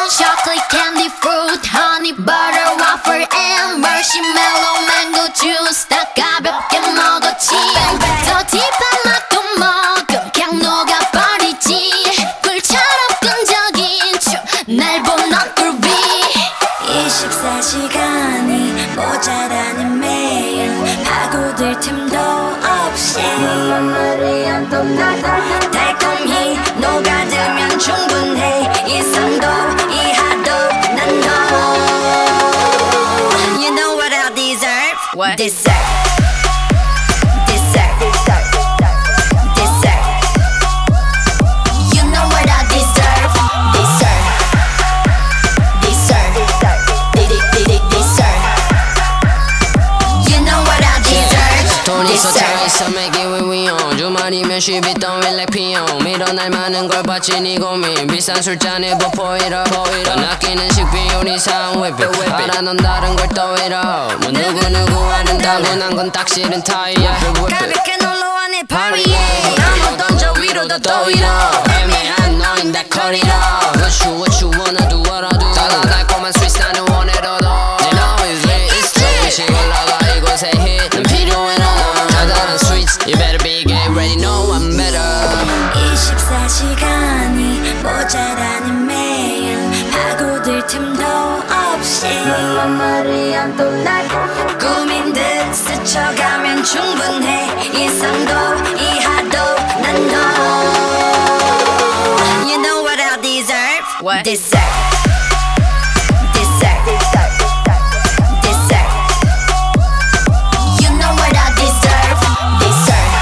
chocolate candy fruit honey butter waffle and marshmallow mango juice 다 가볍게 먹었지 더 딥한 맛도 먹어 그냥 녹아버리지 꿀처럼 끈적인 춤날 본 얼굴 위 24시간이 모자라는 매일 파고들 틈도 없이 달콤히 녹아들면 충분해 이상도 이하도 난 너 You know what I deserve? What? Deserve You know what I deserve? Deserve You know what I deserve? 돈 있어 차 있어 make it when we on 주말이면 쉬비 don't feel like 피용 밀어날 많은 걸 봤지 니 고민 비싼 술잔에 보이러 넌 아끼는 식비율이 상회비 알아 넌 다른 걸 떠이러 뭐 누구 아는다고 난 건 딱 싫은 타이야 가볍게 놀러와 내 파리에 한번 던져 위로 더 떠이러 애매한 너인 다 커리러 what you wanna do what I do 달콤한 스윗 나는 원해도 You know it's lit it's lit 시 올라가 이곳에 hit 난 필요해 너 달달한 sweets You better be get ready know I'm better 24시간이 모자라는 매일 파고들 틈도 없이 꿈인 듯 스쳐가면 충분해 이상도 이하도 난 너 You know what I deserve? What? Deserve You know what I deserve? Deserve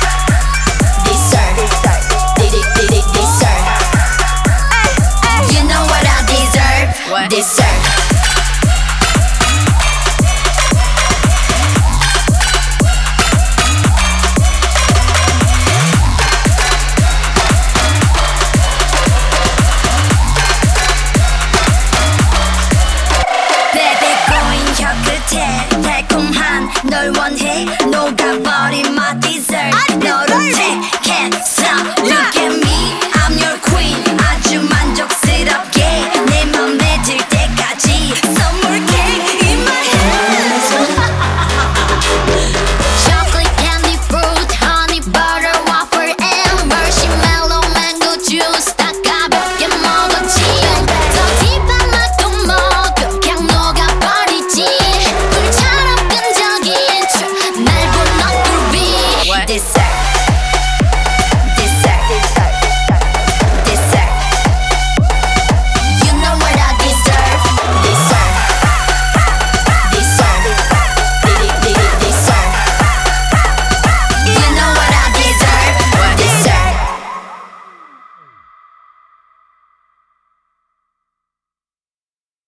You know what I deserve? What? Deserve 베베 꼬인 혀 끝에 달콤한 널 원해